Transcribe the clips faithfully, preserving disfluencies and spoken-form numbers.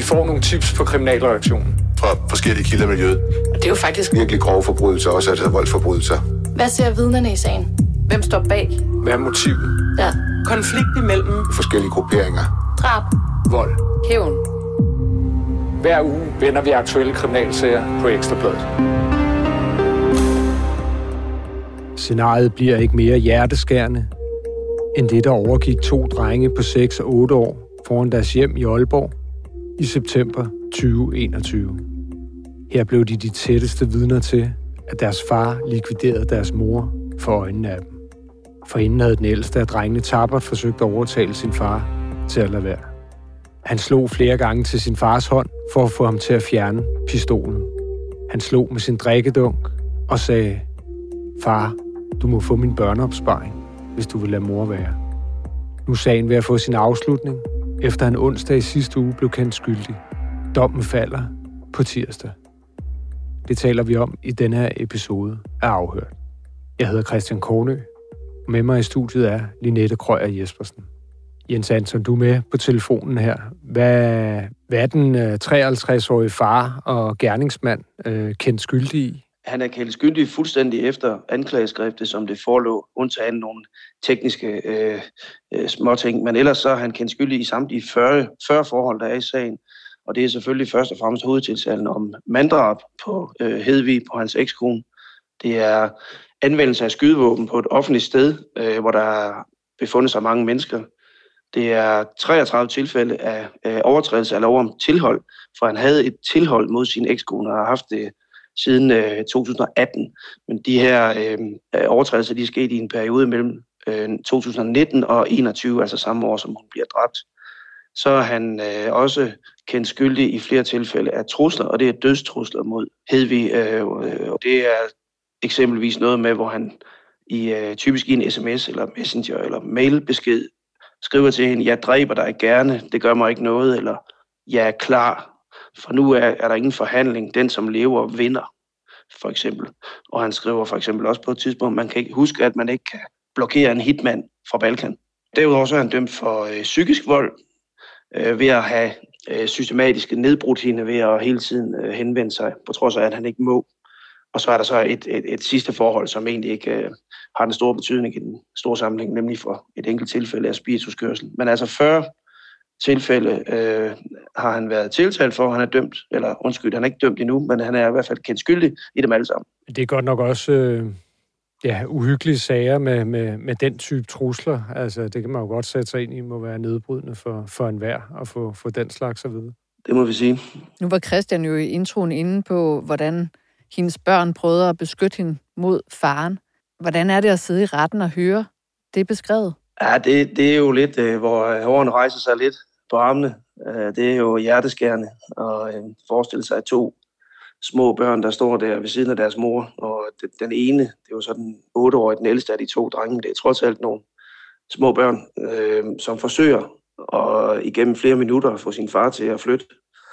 får nogle tips på kriminalreaktionen fra forskellige kilder i miljøet. Og det er jo faktisk virkelig grove forbrydelser, også altså voldsforbrydelser. Hvad ser vidnerne i sagen? Hvem står bag? Hvad er motivet? Ja. Konflikt imellem forskellige grupperinger. Drab. Vold. Hævn. Hver uge vender vi aktuelle kriminalsager på Ekstra Bladet. Scenariet bliver ikke mere hjerteskærende end det, der overgik to drenge på seks og otte år foran deres hjem i Aalborg i september tyve enogtyve. Her blev de de tætteste vidner til, at deres far likviderede deres mor for øjnene af dem. For inden havde den ældste af drengene tappert forsøgt at overtale sin far til at lade være. Han slog flere gange til sin fars hånd for at få ham til at fjerne pistolen. Han slog med sin drikkedunk og sagde, far, du må få min børneopsparing, hvis du vil lade mor være. Nu er sagen ved at få sin afslutning, efter han onsdag i sidste uge blev kendt skyldig. Dommen falder på tirsdag. Det taler vi om i denne her episode af Afhørt. Jeg hedder Christian Kornø, og med mig i studiet er Linette Krøyer Jespersen. Jens Anton, du er med på telefonen her. Hvad, hvad er den treoghalvtreds-årige far og gerningsmand øh, kendt skyldig i? Han er kendt skyldig fuldstændig efter anklageskriftet, som det forelå, undtagen nogle tekniske øh, øh, småting. Men ellers så er han kendt skyldig i samtlige fyrre, fyrre forhold, der er i sagen. Og det er selvfølgelig først og fremmest hovedtiltalen om manddrab på øh, Hedvig, på hans ekskone. Det er anvendelse af skydevåben på et offentligt sted, øh, hvor der befundet sig mange mennesker. Det er treogtredive tilfælde af øh, overtrædelse af lov om tilhold, for han havde et tilhold mod sin ekskone og har haft det siden øh, to tusind og atten. Men de her øh, overtrædelser, de er sket i en periode mellem øh, to tusind og nitten og enogtyve, altså samme år, som hun bliver dræbt. Så er han øh, også kendt skyldig i flere tilfælde af trusler, og det er dødstrusler mod Hedvig. Øh, og det er eksempelvis noget med, hvor han i øh, typisk i en sms eller messenger eller mailbesked skriver til hende, jeg dræber dig gerne, det gør mig ikke noget, eller jeg er klar, for nu er, er der ingen forhandling, den som lever vinder, for eksempel. Og han skriver for eksempel også på et tidspunkt, man kan ikke huske, at man ikke kan blokere en hitman fra Balkan. Derudover så er han dømt for øh, psykisk vold, øh, ved at have øh, systematisk nedbrudt hende, ved at hele tiden øh, henvende sig, på trods af, at han ikke må. Og så er der så et, et, et sidste forhold, som egentlig ikke øh, har den store betydning i den store sammenhæng, nemlig for et enkelt tilfælde af spirituskørsel. Men altså fyrre tilfælde øh, har han været tiltalt for, han er dømt, eller undskyld, han er ikke dømt endnu, men han er i hvert fald kendt skyldig i dem alle sammen. Det er godt nok også øh, ja, uhyggelige sager med, med, med den type trusler. Altså, det kan man jo godt sætte sig ind i, må være nedbrydende for, for enhver at få, få den slags at vide. Det må vi sige. Nu var Christian jo i introen inde på, hvordan hendes børn prøvede at beskytte hende mod faren. Hvordan er det at sidde i retten og høre det beskrevet? Ja, det, det er jo lidt, øh, hvor hårene rejser sig lidt på armene. Øh, det er jo hjerteskærende at øh, forestille sig to små børn, der står der ved siden af deres mor. Og den, den ene, det er jo sådan otteårig, den ældste af de to drenge. Det er trods alt nogle små børn, øh, som forsøger at igennem flere minutter få sin far til at flytte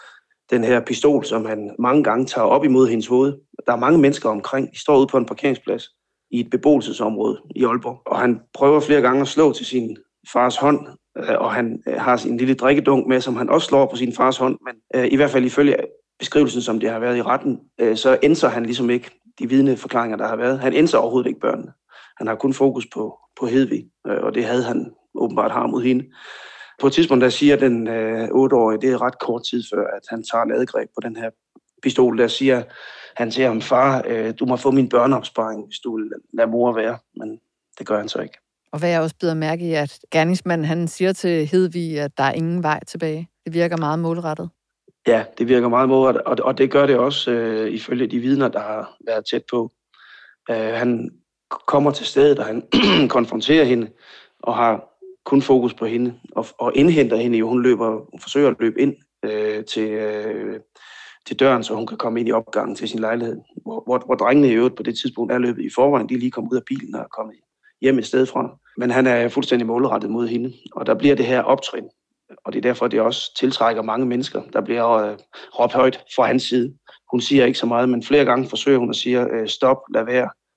den her pistol, som han mange gange tager op imod hendes hoved. Der er mange mennesker omkring. De står ude på en parkeringsplads i et beboelsesområde i Aalborg. Og han prøver flere gange at slå til sin fars hånd, og han har sin lille drikkedunk med, som han også slår på sin fars hånd. Men øh, i hvert fald ifølge beskrivelsen, som det har været i retten, øh, så ændrer han ligesom ikke de vidneforklaringer, der har været. Han ændrer overhovedet ikke børnene. Han har kun fokus på, på Hedvig, øh, og det havde han åbenbart har mod hende. På et tidspunkt, der siger den øh, otteårige, det er ret kort tid før, at han tager ladegreb på den her pistol, der siger han til ham, far, øh, du må få min børneopsparing, hvis du vil lade mor være. Men det gør han så ikke. Og hvad jeg også bider mærke i, at gerningsmanden han siger til Hedvig, at der er ingen vej tilbage. Det virker meget målrettet. Ja, det virker meget målrettet, og, og det gør det også øh, ifølge de vidner, der har været tæt på. Øh, han kommer til stedet, og han konfronterer hende, og har kun fokus på hende, og, og indhenter hende jo. Hun løber, hun forsøger at løbe ind øh, til, øh, til døren, så hun kan komme ind i opgangen til sin lejlighed. Hvor, hvor, hvor drengene i øvrigt på det tidspunkt er løbet i forvejen. De er lige kommet ud af bilen og er kommet hjem et sted fra. Men han er fuldstændig målrettet mod hende, og der bliver det her optrin. Og det er derfor, det også tiltrækker mange mennesker. Der bliver øh, råbt højt fra hans side. Hun siger ikke så meget, men flere gange forsøger hun at sige, øh, stop, lad være.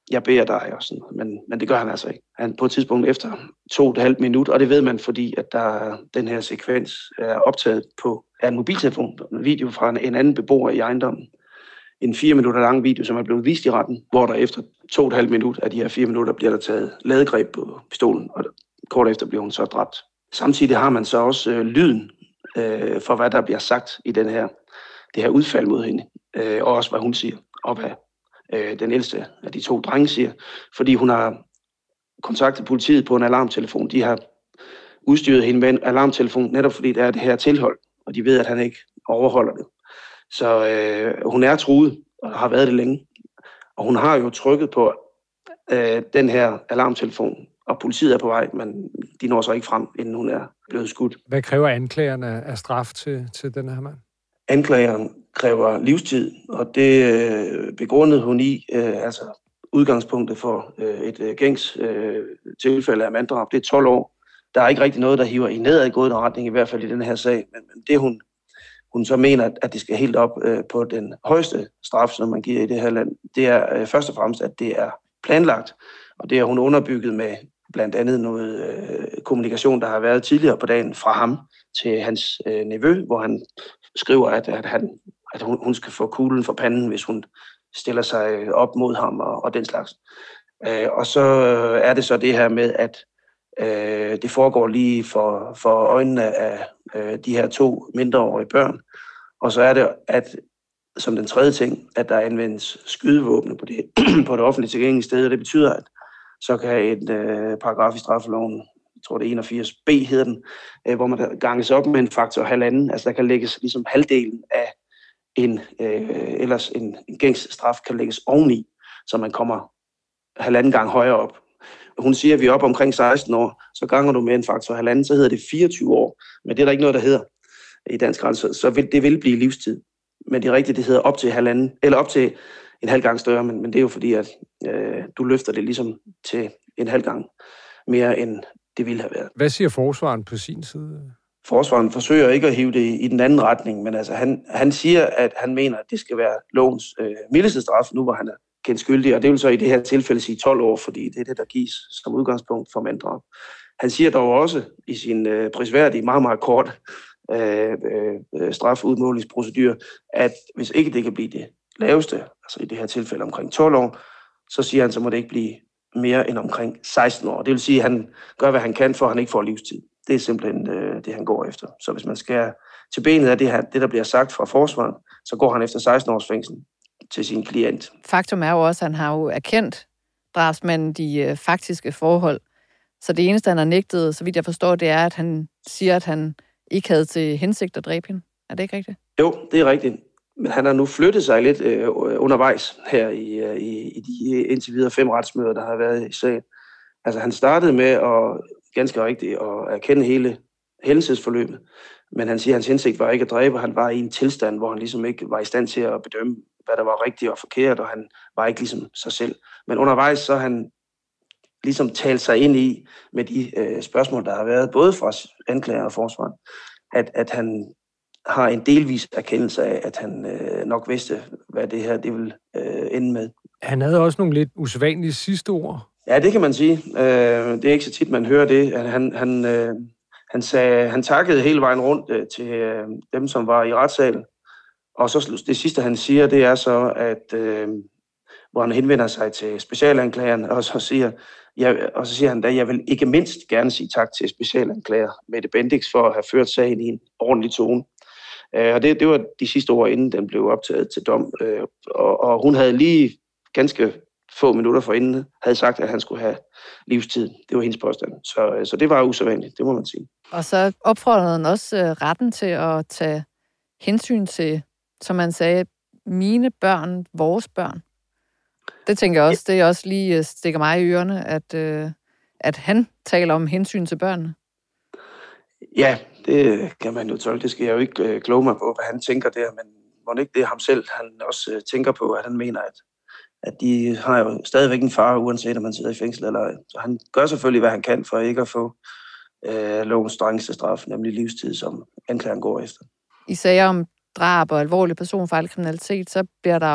jeg beder dig og sådan, men, men det gør han altså ikke. Han på et tidspunkt efter to og et halvt minut, og det ved man, fordi at der, den her sekvens er optaget på af en mobiltelefon, en video fra en, en anden beboer i ejendommen. En fire minutter lang video, som er blevet vist i retten, hvor der efter to og et halvt minut af de her fire minutter bliver der taget ladegreb på pistolen, og kort efter bliver hun så dræbt. Samtidig har man så også øh, lyden øh, for, hvad der bliver sagt i den her, det her udfald mod hende, øh, og også hvad hun siger, og hvad øh, den ældste af de to drenge siger, fordi hun har kontaktet politiet på en alarmtelefon. De har udstyret hende med en alarmtelefon, netop fordi der er det her tilhold, og de ved, at han ikke overholder det. Så øh, hun er truet, og har været det længe. Og hun har jo trykket på øh, den her alarmtelefon, og politiet er på vej, men de når så ikke frem, inden hun er blevet skudt. Hvad kræver anklagerne af straf til, til den her mand? Anklageren kræver livstid, og det øh, begrundede hun i, øh, altså udgangspunktet for øh, et øh, gængs øh, tilfælde af manddrab, det er tolv år. Der er ikke rigtig noget, der hiver i nedadgående retning, i hvert fald i den her sag, men, men det hun, hun så mener, at det skal helt op øh, på den højeste straf, som man giver i det her land, det er øh, først og fremmest, at det er planlagt, og det er hun underbygget med blandt andet noget øh, kommunikation, der har været tidligere på dagen fra ham til hans øh, nevø, hvor han skriver, at, at, han, at hun, hun skal få kuglen for panden, hvis hun stiller sig op mod ham og, og den slags. Øh, og så er det så det her med, at øh, det foregår lige for, for øjnene af øh, de her to mindreårige børn. Og så er det, at som den tredje ting, at der anvendes skydevåbne på det, på det offentlige tilgængelige sted, og det betyder, at så kan et øh, paragraf i straffeloven, jeg tror det er enogfirs B hedder den, øh, hvor man ganges op med en faktor halvanden, altså der kan lægges ligesom halvdelen af en, øh, ellers en, en gængs straf kan lægges oveni, så man kommer halvanden gang højere op. Hun siger, at vi er oppe omkring seksten år, så ganger du med en faktor halvanden, så hedder det fireogtyve år, men det er der ikke noget, der hedder i dansk ret, så, så vil, det vil blive livstid. Men det er rigtigt, det hedder op til halvanden, eller op til en halv gang større, men, men det er jo fordi, at øh, du løfter det ligesom til en halv gang mere, end det ville have været. Hvad siger forsvaren på sin side? Forsvaren forsøger ikke at hive det i den anden retning, men altså han, han siger, at han mener, at det skal være lovens øh, mildeste straf, nu hvor han er kendt skyldig, og det vil så i det her tilfælde sige tolv år, fordi det er det, der gives som udgangspunkt for manddrab. Han siger dog også i sin øh, prisværdige, meget, meget kort øh, øh, strafudmålingsprocedur, at hvis ikke det kan blive det laveste, altså i det her tilfælde omkring tolv år, så siger han, så må det ikke blive mere end omkring seksten år. Det vil sige, at han gør, hvad han kan, for at han ikke får livstid. Det er simpelthen øh, det, han går efter. Så hvis man skal til benet af det, her, det, der bliver sagt fra forsvaret, så går han efter seksten års fængsel til sin klient. Faktum er jo også, at han har jo erkendt drabsmanden de øh, faktiske forhold. Så det eneste, han har nægtet, så vidt jeg forstår, det er, at han siger, at han ikke havde til hensigt at dræbe hende. Er det ikke rigtigt? Jo, det er rigtigt. Men han har nu flyttet sig lidt øh, undervejs her i, i, i de indtil videre fem retsmøder, der har været i sagen. Altså han startede med at ganske rigtigt at erkende hele hændelsesforløbet, men han siger, at hans hensigt var ikke at dræbe. Han var i en tilstand, hvor han ligesom ikke var i stand til at bedømme, hvad der var rigtigt og forkert, og han var ikke ligesom sig selv. Men undervejs så han ligesom talt sig ind i med de øh, spørgsmål, der har været, både fra anklager og forsvar, at, at han har en delvis erkendelse af, at han øh, nok vidste, hvad det her det ville øh, ende med. Han havde også nogle lidt usædvanlige sidste ord. Ja, det kan man sige. Øh, det er ikke så tit, man hører det. Han, han, øh, han, sagde, han takkede hele vejen rundt øh, til øh, dem, som var i retssalen. Og så det sidste, han siger, det er så, at øh, hvor han henvender sig til specialanklageren, og så siger, jeg, og så siger han da, jeg vil ikke mindst gerne sige tak til specialanklager Mette Bendix for at have ført sagen i en ordentlig tone. Øh, og det, det var de sidste ord, inden den blev optaget til dom. Øh, og, og hun havde lige ganske få minutter forinden havde sagt, at han skulle have livstid. Det var hendes påstand. Så, så det var usædvanligt, det må man sige. Og så opfordrede han også uh, retten til at tage hensyn til, som man sagde, mine børn, vores børn. Det tænker jeg også, ja. Det er også lige uh, stikker mig i ørerne, at, uh, at han taler om hensyn til børnene. Ja, det kan man jo tolke. Det skal jeg jo ikke uh, kloge mig på, hvad han tænker der, men må ikke det er ham selv, han også uh, tænker på, at han mener, at at de har jo stadigvæk en far, uanset om man sidder i fængsel eller ej. Så han gør selvfølgelig, hvad han kan for ikke at få øh, lovens strengeste straf, nemlig livstid, som anklageren går efter. I sager om drab og alvorlig personfarlig kriminalitet, så bliver der jo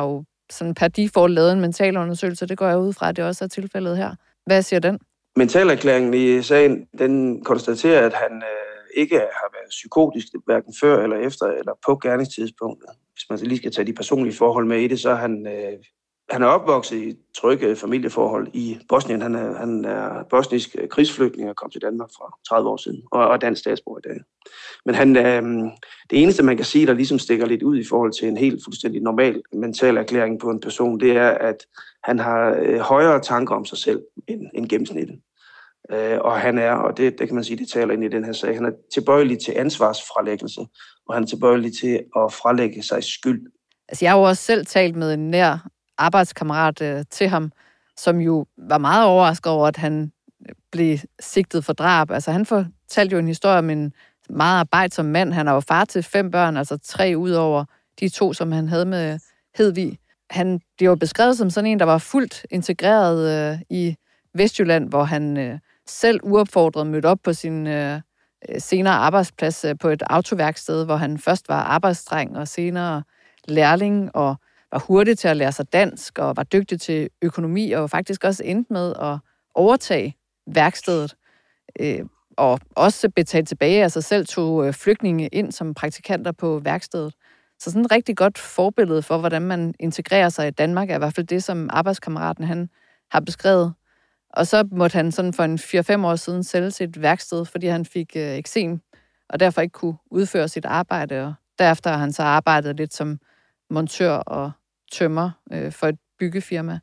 sådan per default lavet en mentalundersøgelse. Det går jeg ud fra, at det også er tilfældet her. Hvad siger den? Mentalerklæringen i sagen, den konstaterer, at han øh, ikke har været psykotisk, hverken før eller efter, eller på gerningstidspunktet. Hvis man lige skal tage de personlige forhold med i det, så er han, øh, han er opvokset i trygge familieforhold i Bosnien. Han er, han er bosnisk krigsflygtning og kom til Danmark for tredive år siden, og, og dansk statsborger i dag. Men han, øh, det eneste, man kan sige, der ligesom stikker lidt ud i forhold til en helt fuldstændig normal mentalerklæring på en person, det er, at han har øh, højere tanker om sig selv end, end gennemsnittet. Øh, og han er, og det, det kan man sige, det taler ind i den her sag, han er tilbøjelig til ansvarsfralæggelse, og han er tilbøjelig til at fralægge sig skyld. Altså, jeg har jo også selv talt med en nær arbejdskammerat øh, til ham, som jo var meget overrasket over, at han blev sigtet for drab. Altså, han fortalte jo en historie om en meget arbejdsom mand. Han er jo far til fem børn, altså tre ud over de to, som han havde med Hedvig. Han blev jo beskrevet som sådan en, der var fuldt integreret øh, i Vestjylland, hvor han øh, selv uopfordret mødte op på sin øh, senere arbejdsplads øh, på et autoværksted, hvor han først var arbejdsdreng og senere lærling, og var hurtig til at lære sig dansk, og var dygtig til økonomi, og faktisk også endte med at overtage værkstedet, øh, og også betale tilbage af sig selv, tog øh, flygtninge ind som praktikanter på værkstedet. Så sådan et rigtig godt forbillede for, hvordan man integrerer sig i Danmark, er i hvert fald det, som arbejdskammeraten han har beskrevet. Og så måtte han sådan for en fire fem år siden sælge sit værksted, fordi han fik øh, eksem, og derfor ikke kunne udføre sit arbejde. Og derefter har han så arbejdet lidt som montør og tømmer øh, for et byggefirma.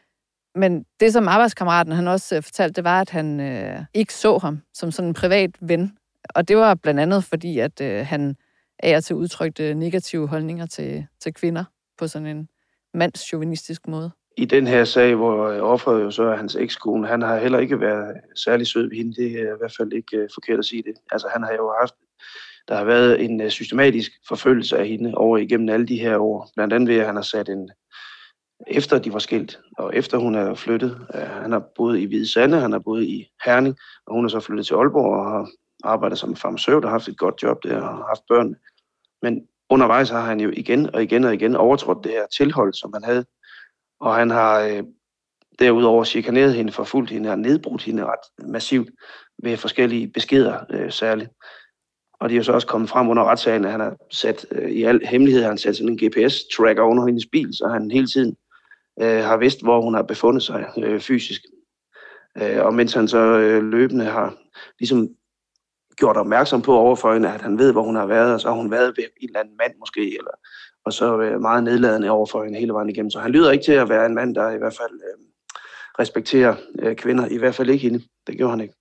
Men det, som arbejdskammeraten han også øh, fortalte, det var, at han øh, ikke så ham som sådan en privat ven. Og det var blandt andet fordi, at øh, han af og til udtrykte negative holdninger til, til kvinder på sådan en mandschauvinistisk måde. I den her sag, hvor offeret jo så er hans ekskone, han har heller ikke været særlig sød ved hende. Det er i hvert fald ikke forkert at sige det. Altså, han har jo haft, der har været en systematisk forfølgelse af hende over igennem alle de her år. Blandt andet ved, at han har sat en, efter de var skilt, og efter hun er flyttet. Han har boet i Hvide Sande, han har boet i Herning, og hun er så flyttet til Aalborg og har arbejdet som farmaceut og haft et godt job der og har haft børn. Men undervejs har han jo igen og igen og igen overtrådt det her tilhold, som han havde. Og han har øh, derudover chikaneret hende, forfulgt hende og nedbrudt hende ret massivt ved forskellige beskeder øh, særligt. Og det er jo så også kommet frem under retssagen, at han har sat, øh, i al hemmelighed, han sat sådan en G P S-tracker under hendes bil, så han hele tiden øh, har vidst, hvor hun har befundet sig øh, fysisk. Øh, og mens han så øh, løbende har ligesom gjort opmærksom på overfor hende, at han ved, hvor hun har været, og så har hun været ved en eller anden mand måske, eller, og så er meget nedladende overfor hende hele vejen igennem. Så han lyder ikke til at være en mand, der i hvert fald øh, respekterer øh, kvinder, i hvert fald ikke hende. Det gjorde han ikke.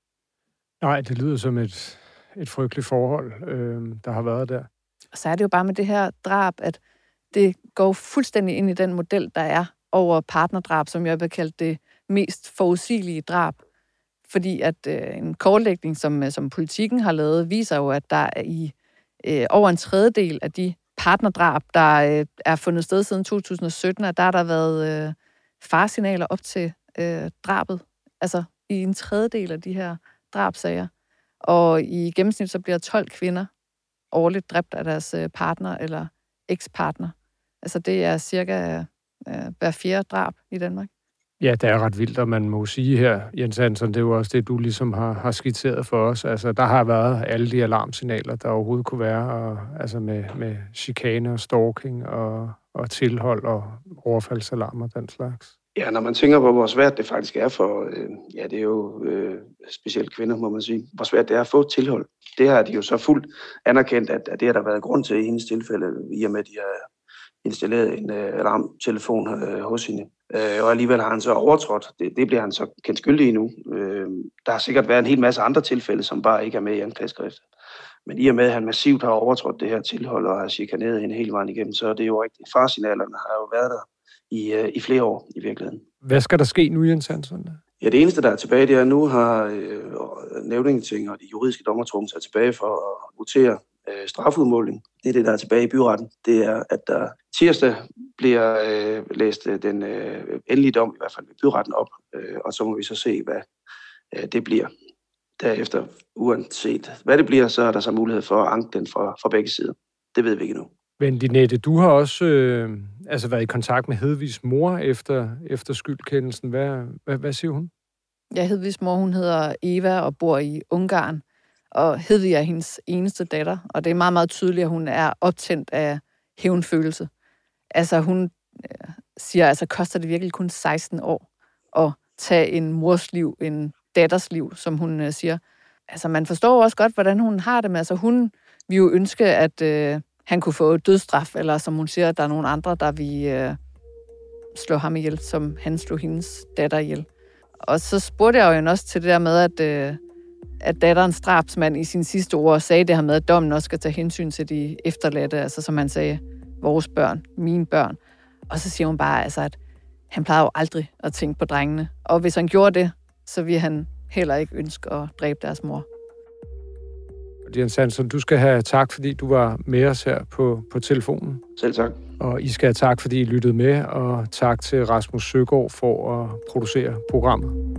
Nej, det lyder som et, et frygteligt forhold, øh, der har været der. Og så er det jo bare med det her drab, at det går fuldstændig ind i den model, der er over partnerdrab, som jeg vil kalde det mest forudsigelige drab. Fordi at øh, en kortlægning, som, som Politikken har lavet, viser jo, at der er i øh, over en tredjedel af de partnerdrab, der øh, er fundet sted siden to tusind og sytten, at der har der været øh, faresignaler op til øh, drabet. Altså i en tredjedel af de her drabsager. Og i gennemsnit så bliver tolv kvinder årligt dræbt af deres øh, partner eller ekspartner. Altså det er cirka øh, hver fjerde drab i Danmark. Ja, det er ret vildt, og man må sige her, Jens Hansen, det er jo også det, du ligesom har, har skitseret for os. Altså, der har været alle de alarmsignaler, der overhovedet kunne være, og, altså med, med chikane og stalking og, og tilhold og overfaldsalarmer og den slags. Ja, når man tænker på, hvor svært det faktisk er for, øh, ja, det er jo øh, specielt kvinder, må man sige, hvor svært det er at få tilhold. Det har de jo så fuldt anerkendt, at, at det har der været grund til i hendes tilfælde, i og med, at de har installeret en øh, alarmtelefon øh, hos hende. Øh, og alligevel har han så overtrådt. Det, det bliver han så kendt skyldig i nu. Øh, der har sikkert været en hel masse andre tilfælde, som bare ikke er med i anklageskriftet. Men i og med, at han massivt har overtrådt det her tilhold og har chikaneret hende hele vejen igennem, så er det jo rigtigt. Farsignalerne har jo været der i, øh, i flere år i virkeligheden. Hvad skal der ske nu, Jens Hansen? Ja, det eneste, der er tilbage, det er, at nu har øh, nævningeting og de juridiske dommertrum sig tilbage for at votere øh, strafudmåling. Det er det, der er tilbage i byretten. Det er, at der tirsdag bliver øh, læst øh, den øh, endelige dom, i hvert fald ved byretten op, øh, og så må vi så se, hvad øh, det bliver. Derefter, uanset hvad det bliver, så er der så mulighed for at anke den fra, fra begge sider. Det ved vi ikke nu. Men Linette, du har også øh, altså været i kontakt med Hedvigs mor efter, efter skyldkendelsen. Hvad, hvad, hvad siger hun? Ja, Hedvigs mor, hun hedder Eva og bor i Ungarn. Og Hedvig er hendes eneste datter, og det er meget, meget tydeligt, at hun er optændt af hævnfølelse. Altså hun øh, siger, altså koster det virkelig kun seksten år at tage en mors liv, en datters liv, som hun øh, siger. Altså man forstår også godt, hvordan hun har det med. Altså hun vil jo ønske, at øh, han kunne få dødsstraf, eller som hun siger, at der er nogle andre, der vil øh, slå ham ihjel, som han slog hendes datter ihjel. Og så spurgte jeg jo også til det der med, at, øh, at datterens drabsmand i sin sidste ord sagde det her med, at dommen også skal tage hensyn til de efterladte, altså som han sagde, vores børn, mine børn. Og så siger hun bare, altså, at han plejede jo aldrig at tænke på drengene. Og hvis han gjorde det, så ville han heller ikke ønske at dræbe deres mor. Jens Hansen, du skal have tak, fordi du var med os her på, på telefonen. Selv tak. Og I skal have tak, fordi I lyttede med, og tak til Rasmus Søgaard for at producere programmet.